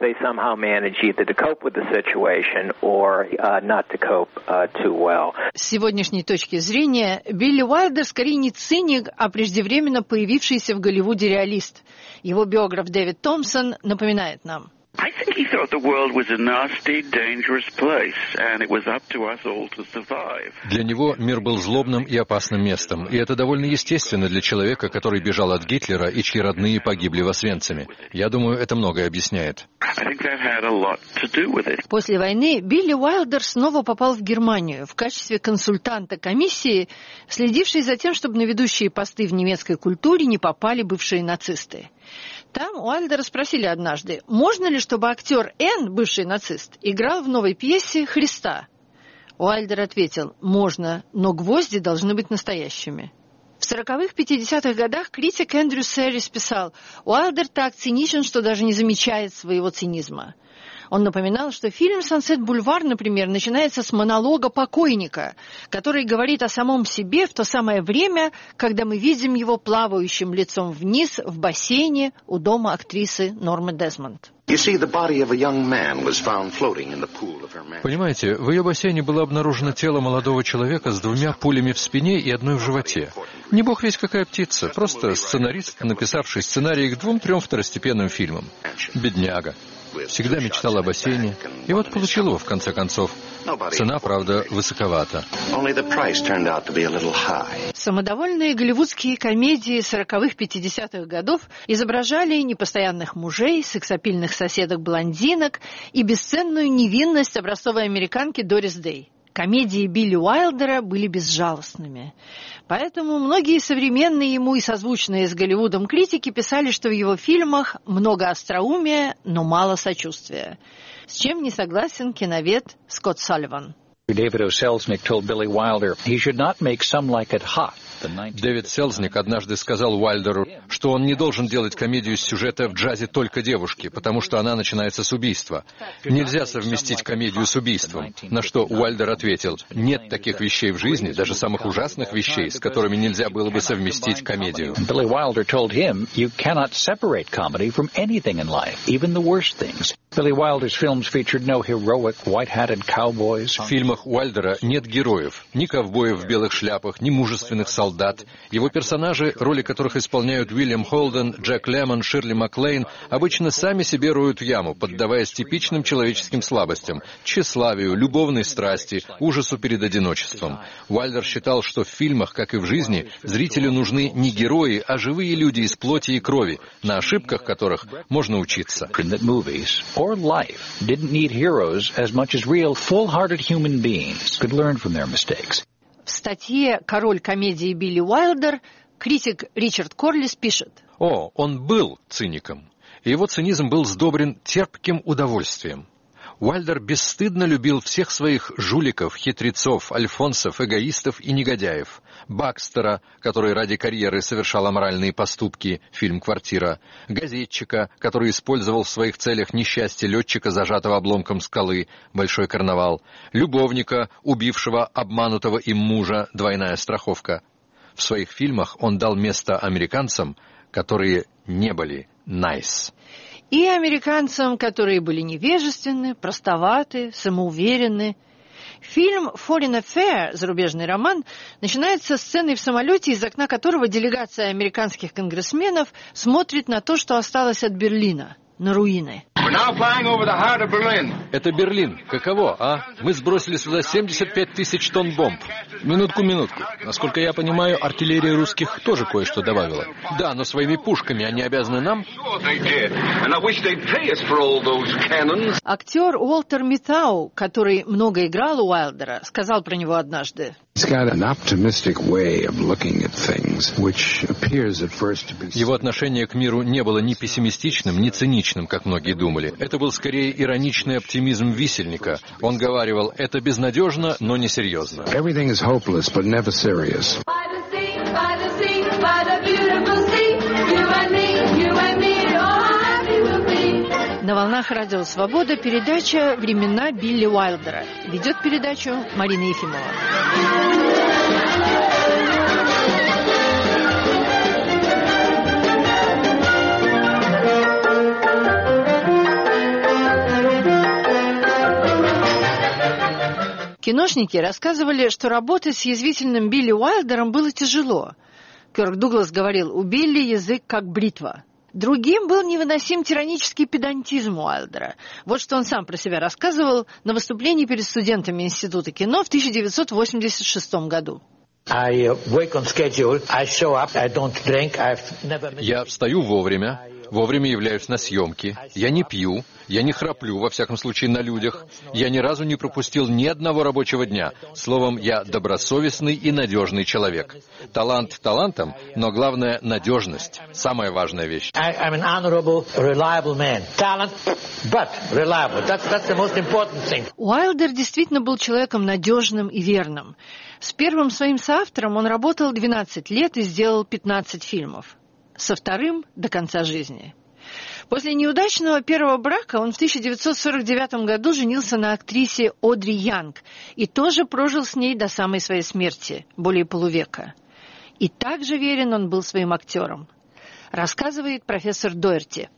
Speaker 15: С сегодняшней точки зрения, Билли Уайлдер скорее не циник, а преждевременно появившийся в Голливуде реалист. Его биограф Дэвид Томпсон напоминает нам.
Speaker 16: Для него мир был злобным и опасным местом, и это довольно естественно для человека, который бежал от Гитлера и чьи родные погибли в Освенциме. Я думаю, это многое объясняет.
Speaker 15: После войны Билли Уайлдер снова попал в Германию в качестве консультанта комиссии, следившей за тем, чтобы на ведущие посты в немецкой культуре не попали бывшие нацисты. Там Уайлдера спросили однажды, можно ли, чтобы актер Н, бывший нацист, играл в новой пьесе «Христа». Уайлдер ответил, можно, но гвозди должны быть настоящими. В сороковых-пятидесятых годах критик Эндрю Серрис писал, Уайлдер так циничен, что даже не замечает своего цинизма. Он напоминал, что фильм «Сансет-бульвар», например, начинается с монолога покойника, который говорит о самом себе в то самое время, когда мы видим его плавающим лицом вниз в бассейне у дома актрисы Нормы Десмонд.
Speaker 16: Понимаете, в ее бассейне было обнаружено тело молодого человека с двумя пулями в спине и одной в животе. Не бог весть какая птица, просто сценарист, написавший сценарий к двум-трем второстепенным фильмам. Бедняга. Всегда мечтал о бассейне, и вот получил его в конце концов. Цена, правда, высоковата.
Speaker 15: Самодовольные голливудские комедии сороковых-пятидесятых годов изображали непостоянных мужей, сексапильных соседок-блондинок и бесценную невинность образцовой американки Дорис Дэй. Комедии Билли Уайлдера были безжалостными. Поэтому многие современные ему и созвучные с Голливудом критики писали, что в его фильмах много остроумия, но мало сочувствия. С чем не согласен киновед Скотт Салливан.
Speaker 19: Дэвид
Speaker 16: Селзник однажды сказал Уайлдеру, что он не должен делать комедию с сюжета «В джазе только девушки», потому что она начинается с убийства. Нельзя совместить комедию с убийством. На что Уайлдер ответил, нет таких вещей в жизни, даже самых ужасных вещей, с которыми нельзя было бы совместить комедию.
Speaker 19: Билли Уайлдер told him, you cannot separate comedy from anything in life, even the worst things. Billy Wilder's films featured no heroic white-hatted cowboys.
Speaker 16: В фильмах Уайлдера нет героев, ни ковбоев в белых шляпах, ни мужественных солдат. Его персонажи, роли которых исполняют Уильям Холден, Джек Лемон, Ширли Маклейн, обычно сами себе роют в яму, поддаваясь типичным человеческим слабостям, тщеславию, любовной страсти, ужасу перед одиночеством. Уайлдер считал, что в фильмах, как и в жизни, зрителю нужны не герои, а живые люди из плоти и крови, на ошибках которых можно учиться.
Speaker 19: Or life didn't need heroes as much as real, full-hearted human beings could learn from their mistakes.
Speaker 15: В статье «Король комедии Билли Уайлдер» Критик Ричард Корлис пишет:
Speaker 16: «О, он был циником, и его цинизм был сдобрен терпким удовольствием. Уайлдер бесстыдно любил всех своих жуликов, хитрецов, альфонсов, эгоистов и негодяев. Бакстера, который ради карьеры совершал аморальные поступки, фильм «Квартира», газетчика, который использовал в своих целях несчастье летчика, зажатого обломком скалы, «Большой карнавал», любовника, убившего обманутого им мужа, «Двойная страховка». В своих фильмах он дал место американцам, которые не были nice.
Speaker 15: И американцам, которые были невежественны, простоваты, самоуверенны. Фильм «Foreign Affair», зарубежный роман, начинается с сцены в самолете, из окна которого делегация американских конгрессменов смотрит на то, что осталось от Берлина, на руины.
Speaker 16: Это Берлин. Каково, а? Мы сбросили сюда семьдесят пять тысяч тонн бомб.
Speaker 17: Минутку, минутку. Насколько я понимаю, артиллерия русских тоже кое-что добавила.
Speaker 16: Да, но своими пушками они обязаны нам.
Speaker 15: Актер Уолтер Митау, который много играл у Уайлдера, сказал про него однажды:
Speaker 16: его отношение к миру не было ни пессимистичным, ни циничным, как многие думали. Это был скорее ироничный оптимизм висельника. Он говаривал: это безнадежно, но не серьезно.
Speaker 15: На волнах Радио Свобода передача «Времена Билли Уайлдера». Ведет передачу Марина Ефимова. Киношники рассказывали, что работать с язвительным Билли Уайлдером было тяжело. Кёрк Дуглас говорил: у Билли язык как бритва. Другим был невыносим тиранический педантизм Уайлдера. Вот что он сам про себя рассказывал на выступлении перед студентами Института кино в тысяча девятьсот восемьдесят шестом году.
Speaker 16: Я встаю вовремя, вовремя являюсь на съемки, я не пью, я не храплю, во всяком случае, на людях, я ни разу не пропустил ни одного рабочего дня. Словом, я добросовестный и надежный человек. Талант талантом, но главное — надежность. Самая важная вещь.
Speaker 15: Уайлдер действительно был человеком надежным и верным. С первым своим соавтором он работал двенадцать лет и сделал пятнадцать фильмов. Со вторым — до конца жизни. После неудачного первого брака он в тысяча девятьсот сорок девятом году женился на актрисе Одри Янг и тоже прожил с ней до самой своей смерти, более полувека. И так же верен он был своим актерам, рассказывает профессор Доерти.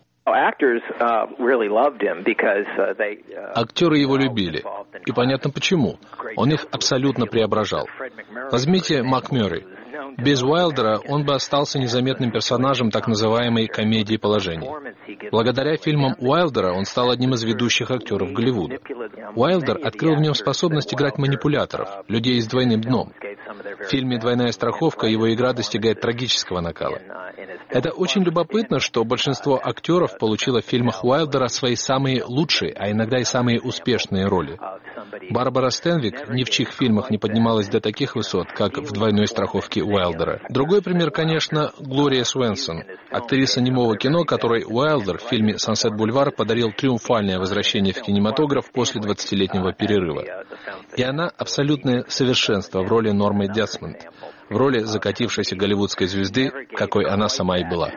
Speaker 17: Актеры его любили, и понятно почему. Он их абсолютно преображал. Возьмите МакМёррей. Без Уайлдера он бы остался незаметным персонажем так называемой комедии положений. Благодаря фильмам Уайлдера он стал одним из ведущих актеров Голливуда. Уайлдер открыл в нем способность играть манипуляторов, людей с двойным дном. В фильме «Двойная страховка» его игра достигает трагического накала. Это очень любопытно, что большинство актеров получило в фильмах Уайлдера свои самые лучшие, а иногда и самые успешные роли. Барбара Стенвик ни в чьих фильмах не поднималась до таких высот, как в «Двойной страховке» Уайлдера. Другой пример, конечно, Глория Свенсон, актриса немого кино, которой Уайлдер в фильме «Сансет Бульвар» подарил триумфальное возвращение в кинематограф после двадцатилетнего перерыва. И она абсолютное совершенство в роли Нормы Десмонд, в роли закатившейся голливудской звезды, какой она сама и была.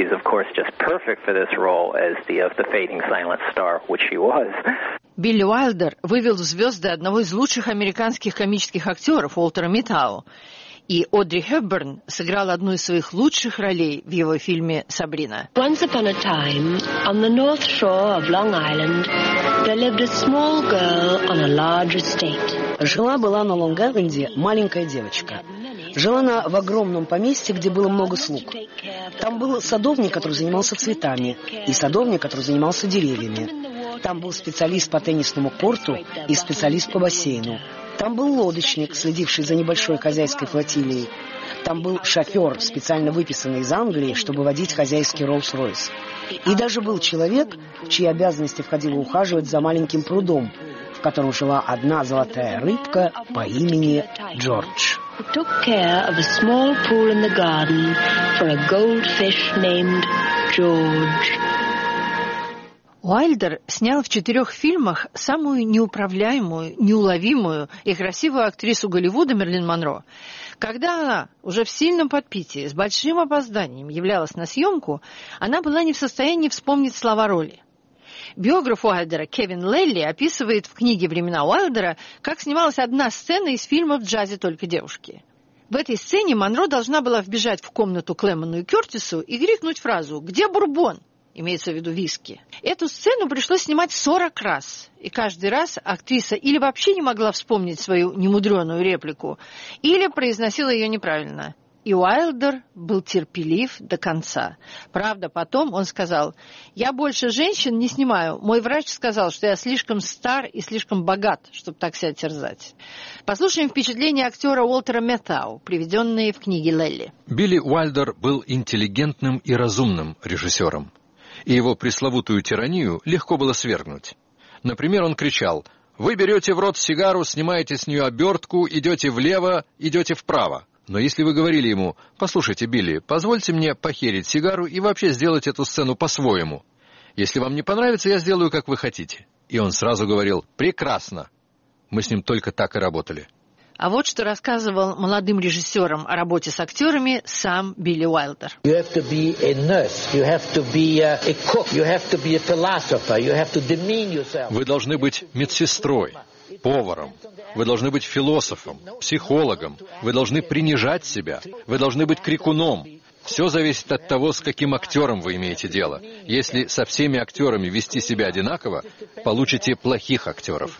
Speaker 15: Билли Уайлдер вывел в звезды одного из лучших американских комических актеров Уолтера Митау. И Одри Хепберн сыграла одну из своих лучших ролей в его фильме «Сабрина».
Speaker 20: Once upon a time, on the north shore of Long Island, there lived a small girl on a large estate.
Speaker 2: Жила-была на Лонг-Айленде маленькая девочка. Жила она в огромном поместье, где было много слуг. Там был садовник, который занимался цветами, и садовник, который занимался деревьями. Там был специалист по теннисному корту и специалист по бассейну. Там был лодочник, следивший за небольшой хозяйской флотилией. Там был шофер, специально выписанный из Англии, чтобы водить хозяйский Роллс-Ройс. И даже был человек, в чьи обязанности входило ухаживать за маленьким прудом, в котором жила одна золотая рыбка по имени Джордж.
Speaker 20: who took care of a small pool in the garden for a goldfish named George.
Speaker 15: Уайлдер снял в четырех фильмах самую неуправляемую, неуловимую и красивую актрису Голливуда Мерлин Монро. Когда она уже в сильном подпитии, с большим опозданием являлась на съемку, она была не в состоянии вспомнить слова роли. Биограф Уайлдера Кевин Лелли описывает в книге «Времена Уайлдера», как снималась одна сцена из фильма «В джазе только девушки». В этой сцене Монро должна была вбежать в комнату к Лемону и Кертису и крикнуть фразу «Где бурбон?», имеется в виду виски. Эту сцену пришлось снимать сорок раз, и каждый раз актриса или вообще не могла вспомнить свою немудреную реплику, или произносила ее неправильно. И Уайлдер был терпелив до конца. Правда, потом он сказал: «Я больше женщин не снимаю. Мой врач сказал, что я слишком стар и слишком богат, чтобы так себя терзать». Послушаем впечатления актера Уолтера Мэттау, приведенные в книге Лелли.
Speaker 16: Билли Уайлдер был интеллигентным и разумным режиссером, и его пресловутую тиранию легко было свергнуть. Например, он кричал: «Вы берете в рот сигару, снимаете с нее обертку, идете влево, идете вправо». Но если вы говорили ему: «Послушайте, Билли, позвольте мне похерить сигару и вообще сделать эту сцену по-своему. Если вам не понравится, я сделаю, как вы хотите». И он сразу говорил: «Прекрасно». Мы с ним только так и работали.
Speaker 15: А вот что рассказывал молодым режиссерам о работе с актерами сам Билли Уайлдер.
Speaker 16: Вы должны быть медсестрой, поваром, вы должны быть философом, психологом, вы должны принижать себя, вы должны быть крикуном. Все зависит от того, с каким актером вы имеете дело. Если со всеми актерами вести себя одинаково, получите плохих актеров.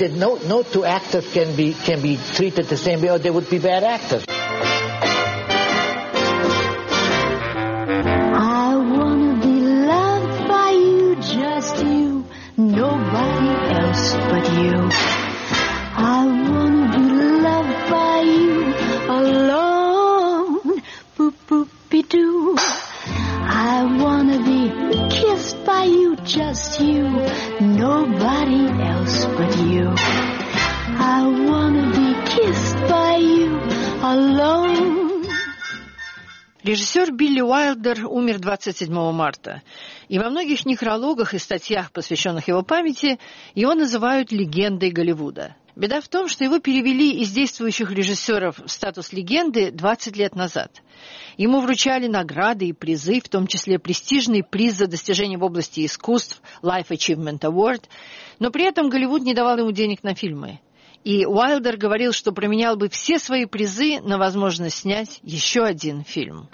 Speaker 20: I wanna be kissed by you, just you, nobody else but you. I wanna be kissed by you alone.
Speaker 15: Режиссер Билли Уайлдер умер двадцать седьмого марта, и во многих некрологах и статьях, посвященных его памяти, его называют легендой Голливуда. Беда в том, что его перевели из действующих режиссеров в статус легенды двадцать лет назад. Ему вручали награды и призы, в том числе престижный приз за достижения в области искусств Life Achievement Award, но при этом Голливуд не давал ему денег на фильмы. И Уайлдер говорил, что променял бы все свои призы на возможность снять еще один фильм.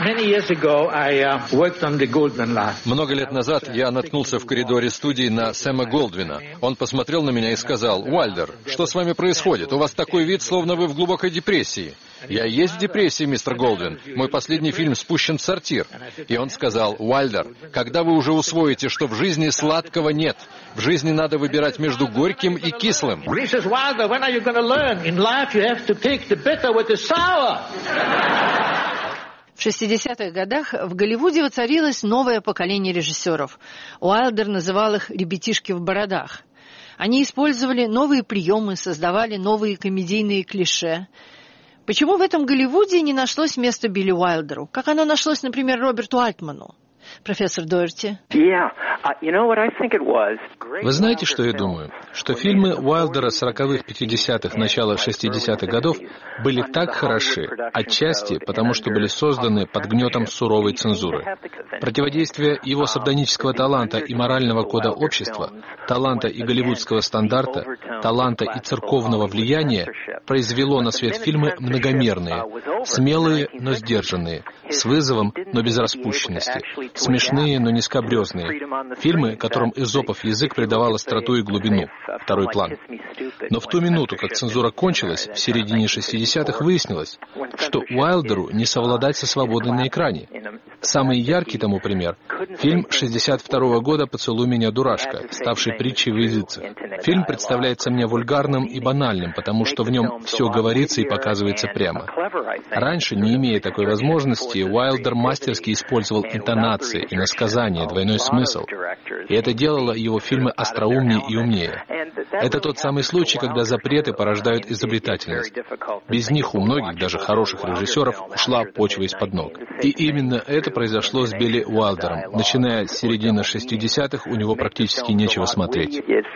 Speaker 16: Много лет назад я наткнулся в коридоре студии на Сэма Голдвина. Он посмотрел на меня и сказал: «Уайлдер, что с вами происходит? У вас такой вид, словно вы в глубокой депрессии». «Я и есть в депрессии, мистер Голдвин. Мой последний фильм спущен в сортир». И он сказал: «Уайлдер, когда вы уже усвоите, что в жизни сладкого нет, в жизни надо выбирать между горьким и кислым».
Speaker 15: В шестидесятых годах в Голливуде воцарилось новое поколение режиссеров. Уайлдер называл их «ребятишки в бородах». Они использовали новые приемы, создавали новые комедийные клише. Почему в этом Голливуде не нашлось места Билли Уайлдеру? Как оно нашлось, например, Роберту Альтману? Профессор Доерти.
Speaker 17: Вы знаете, что я думаю? Что фильмы Уайлдера сороковых, пятидесятых, начала шестидесятых годов были так хороши, отчасти потому, что были созданы под гнетом суровой цензуры. Противодействие его сардонического таланта и морального кода общества, таланта и голливудского стандарта, таланта и церковного влияния произвело на свет фильмы многомерные, смелые, но сдержанные, с вызовом, но без распущенности, смешные, но не скабрезные. Фильмы, которым Эзопов язык придавал остроту и глубину, второй план. Но в ту минуту, как цензура кончилась, в середине шестидесятых выяснилось, что Уайлдеру не совладать со свободой на экране. Самый яркий тому пример — фильм шестьдесят второго года «Поцелуй меня, дурашка», ставший притчей в языцах. Фильм представляется мне вульгарным и банальным, потому что в нем все говорится и показывается прямо. Раньше, не имея такой возможности, Уайлдер мастерски использовал интонации, иносказания, двойной смысл. И это делало его фильмы остроумнее и умнее. Это тот самый случай, когда запреты порождают изобретательность. Без них у многих, даже хороших режиссеров, ушла почва из-под ног. И именно это произошло с Билли Уайлдером. Начиная с середины шестидесятых, у него практически нечего смотреть.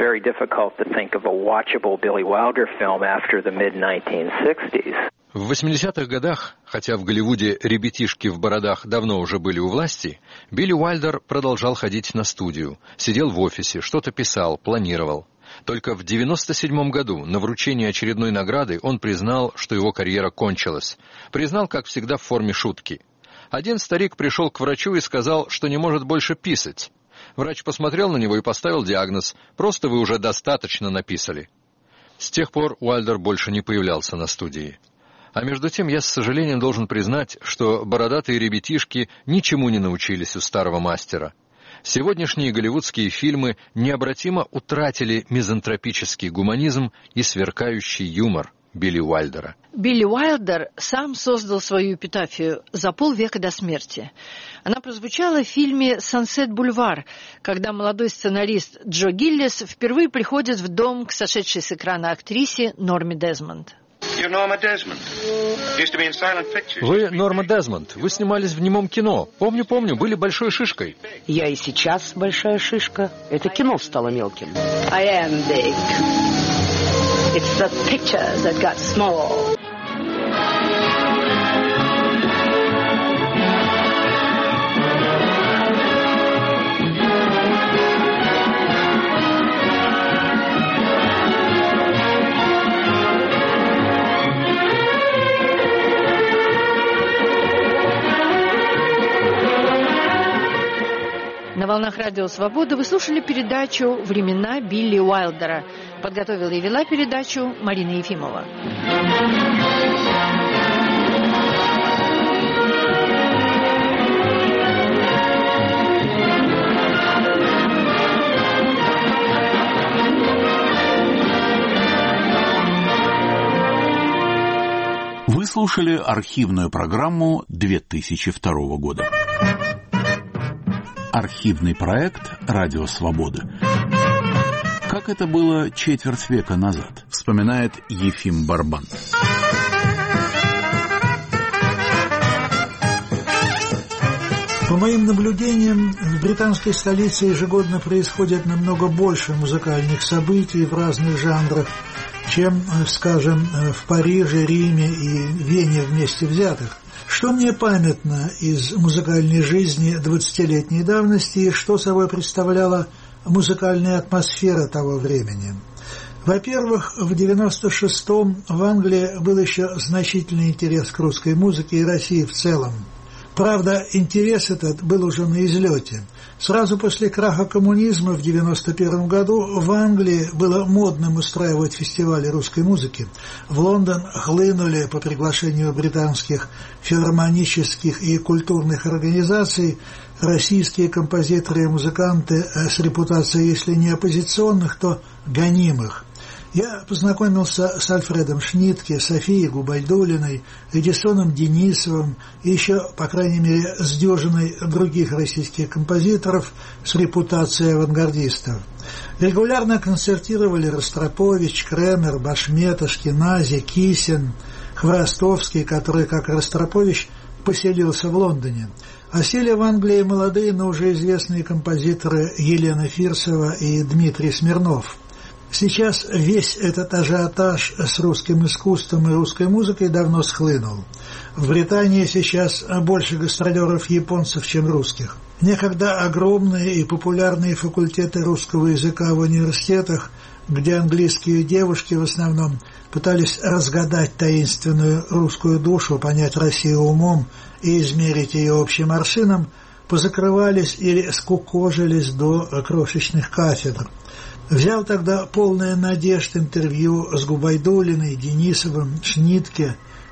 Speaker 16: В восьмидесятых годах, хотя в Голливуде ребятишки в бородах давно уже были у власти, Билли Уайлдер продолжал ходить на студию, сидел в офисе, что-то писал, планировал. Только в девяносто седьмом году на вручении очередной награды он признал, что его карьера кончилась. Признал, как всегда, в форме шутки. Один старик пришел к врачу и сказал, что не может больше писать. Врач посмотрел на него и поставил диагноз: «Просто вы уже достаточно написали». С тех пор Уайлдер больше не появлялся на студии. А между тем я с сожалением должен признать, что бородатые ребятишки ничему не научились у старого мастера. Сегодняшние голливудские фильмы необратимо утратили мизантропический гуманизм и сверкающий юмор Билли Уайлдера.
Speaker 15: Билли Уайлдер сам создал свою эпитафию за полвека до смерти. Она прозвучала в фильме «Сансет Бульвар», когда молодой сценарист Джо Гиллис впервые приходит в дом к сошедшей с экрана актрисе Норме Дезмонд.
Speaker 16: Вы Норма Дезмонд. Вы снимались в немом кино. Помню-помню, были большой шишкой.
Speaker 2: Я и сейчас большая шишка. Это кино стало мелким.
Speaker 20: I am big. It's the picture that got small.
Speaker 15: На волнах Радио Свобода вы слушали передачу «Времена Билли Уайлдера». Подготовила и вела передачу Марина Ефимова.
Speaker 1: Вы слушали архивную программу две тысячи второго года. Архивный проект «Радио Свобода». Как это было четверть века назад, вспоминает Ефим Барбан.
Speaker 21: По моим наблюдениям, в британской столице ежегодно происходит намного больше музыкальных событий в разных жанрах, чем, скажем, в Париже, Риме и Вене вместе взятых. Что мне памятно из музыкальной жизни двадцатилетней давности и что собой представляла музыкальная атмосфера того времени? Во-первых, в девяносто шестом в Англии был еще значительный интерес к русской музыке и России в целом. Правда, интерес этот был уже на излете. Сразу после краха коммунизма в девяносто первом году в Англии было модным устраивать фестивали русской музыки. В Лондон хлынули по приглашению британских филармонических и культурных организаций российские композиторы и музыканты с репутацией, если не оппозиционных, то гонимых. Я познакомился с Альфредом Шнитке, Софией Губайдуллиной, Эдисоном Денисовым и еще, по крайней мере, с дюжиной других российских композиторов с репутацией авангардистов. Регулярно концертировали Ростропович, Кремер, Башмет, Ашкенази, Кисин, Хворостовский, который, как Ростропович, поселился в Лондоне. Осели в Англии молодые, но уже известные композиторы Елена Фирсова и Дмитрий Смирнов. Сейчас весь этот ажиотаж с русским искусством и русской музыкой давно схлынул. В Британии сейчас больше гастролеров японцев, чем русских. Некогда огромные и популярные факультеты русского языка в университетах, где английские девушки в основном пытались разгадать таинственную русскую душу, понять Россию умом и измерить ее общим аршином, позакрывались или скукожились до крошечных кафедр. Взял тогда полное надежд интервью с Губайдуллиной, Денисовым, Шнитке,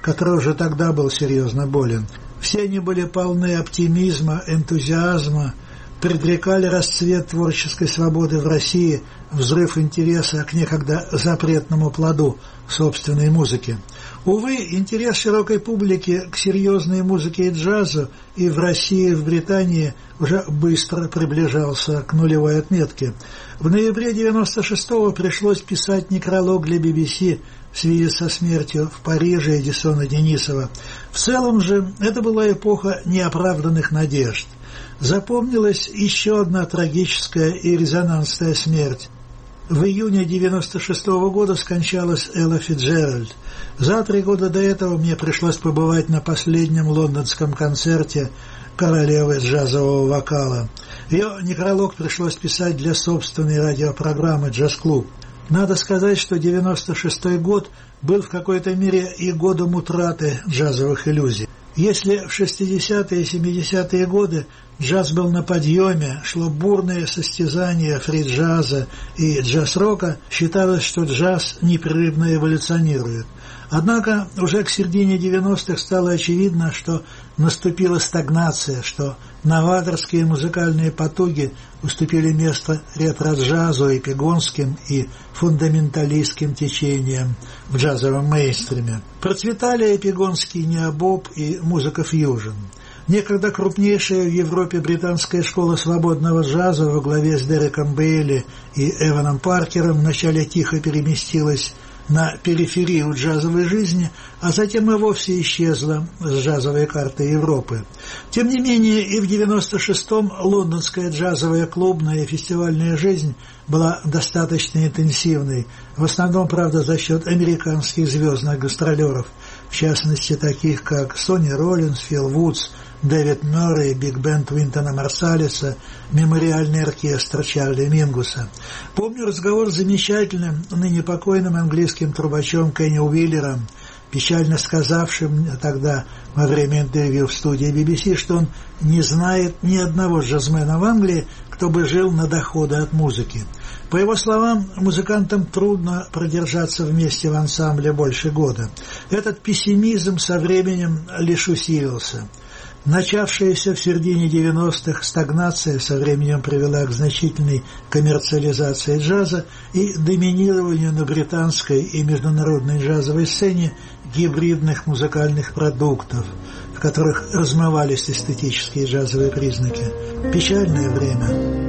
Speaker 21: который уже тогда был серьезно болен. Все они были полны оптимизма, энтузиазма, предрекали расцвет творческой свободы в России, взрыв интереса к некогда запретному плоду собственной музыки. Увы, интерес широкой публики к серьезной музыке и джазу и в России, и в Британии уже быстро приближался к нулевой отметке. В ноябре девяносто шестого пришлось писать некролог для би би си в связи со смертью в Париже Эдисона Денисова. В целом же это была эпоха неоправданных надежд. Запомнилась еще одна трагическая и резонансная смерть. В июне девяносто шестого года скончалась Элла Фицджеральд. За три года до этого мне пришлось побывать на последнем лондонском концерте королевы джазового вокала. Ее некролог пришлось писать для собственной радиопрограммы «Джаз-клуб». Надо сказать, что девяносто шестой год был в какой-то мере и годом утраты джазовых иллюзий. Если в шестидесятые и семидесятые годы джаз был на подъеме, шло бурное состязание фри-джаза и джаз-рока, считалось, что джаз непрерывно эволюционирует. Однако уже к середине девяностых стало очевидно, что наступила стагнация, что новаторские музыкальные потуги уступили место ретро-джазу, эпигонским и фундаменталистским течениям в джазовом мейнстриме. Процветали эпигонский необоб и музыка фьюжн. Некогда крупнейшая в Европе британская школа свободного джаза во главе с Дереком Бейли и Эваном Паркером вначале тихо переместилась на периферию джазовой жизни, а затем и вовсе исчезла с джазовой карты Европы. Тем не менее, и в девяносто шестом лондонская джазовая клубная и фестивальная жизнь была достаточно интенсивной, в основном, правда, за счет американских звездных гастролеров, в частности, таких как Сонни Роллинс, Фил Вудс, Дэвид Мюррей, биг-бенд Уинтона Марсалиса, мемориальный оркестр Чарли Мингуса. Помню разговор с замечательным, ныне покойным английским трубачом Кенни Уиллером, печально сказавшим тогда во время интервью в студии би би си, что он не знает ни одного джазмена в Англии, кто бы жил на доходы от музыки. По его словам, музыкантам трудно продержаться вместе в ансамбле больше года. Этот пессимизм со временем лишь усилился. Начавшаяся в середине девяностых стагнация со временем привела к значительной коммерциализации джаза и доминированию на британской и международной джазовой сцене гибридных музыкальных продуктов, в которых размывались эстетические джазовые признаки. Печальное время.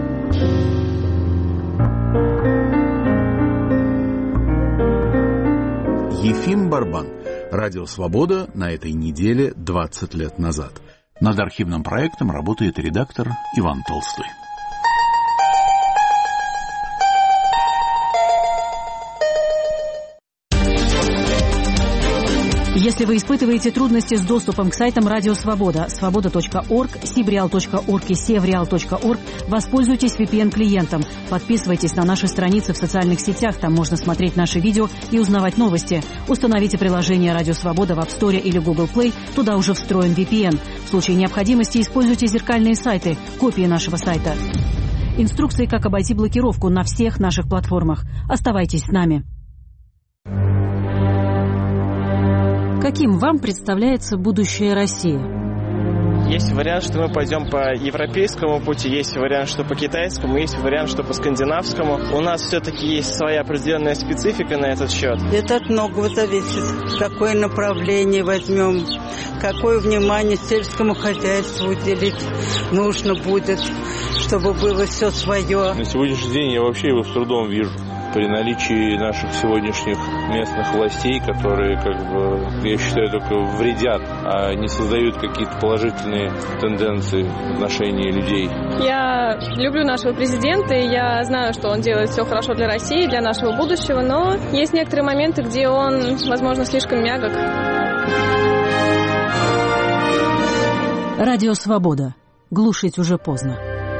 Speaker 1: Ефим Барбан. Радио «Свобода» на этой неделе двадцать лет назад. Над архивным проектом работает редактор Иван Толстой.
Speaker 5: Если вы испытываете трудности с доступом к сайтам Радио Свобода, свобода точка орг, сибреал точка орг и севреал точка орг, воспользуйтесь ви пи эн-клиентом. Подписывайтесь на наши страницы в социальных сетях, там можно смотреть наши видео и узнавать новости. Установите приложение Радио Свобода в App Store или Google Play, туда уже встроен ви пи эн. В случае необходимости используйте зеркальные сайты, копии нашего сайта. Инструкции, как обойти блокировку на всех наших платформах. Оставайтесь с нами. Каким вам представляется будущее России?
Speaker 9: Есть вариант, что мы пойдем по европейскому пути, есть вариант, что по китайскому, есть вариант, что по скандинавскому. У нас все-таки есть своя определенная специфика на этот счет.
Speaker 22: Это от многого зависит. Какое направление возьмем, какое внимание сельскому хозяйству уделить нужно будет, чтобы было все свое.
Speaker 23: На сегодняшний день я вообще его с трудом вижу. При наличии наших сегодняшних местных властей, которые, как бы, я считаю, только вредят, а не создают какие-то положительные тенденции в отношении людей.
Speaker 10: Я люблю нашего президента, и я знаю, что он делает все хорошо для России, для нашего будущего, но есть некоторые моменты, где он, возможно, слишком мягок.
Speaker 5: Радио «Свобода». Глушить уже поздно.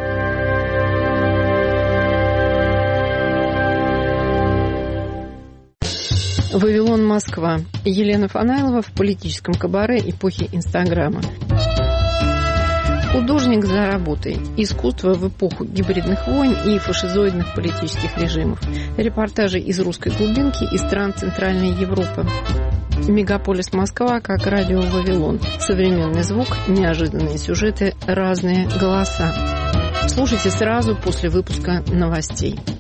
Speaker 24: Вавилон, Москва. Елена Фанайлова в политическом кабаре эпохи Инстаграма. Художник за работой. Искусство в эпоху гибридных войн и фашизоидных политических режимов. Репортажи из русской глубинки и стран Центральной Европы. «Мегаполис Москва» как радио «Вавилон». Современный звук, неожиданные сюжеты, разные голоса. Слушайте сразу после выпуска новостей.